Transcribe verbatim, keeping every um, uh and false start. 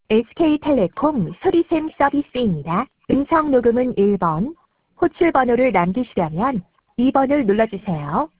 에스케이텔레콤 소리샘 서비스입니다. 음성 녹음은 일 번, 호출 번호를 남기시려면 이 번을 눌러주세요.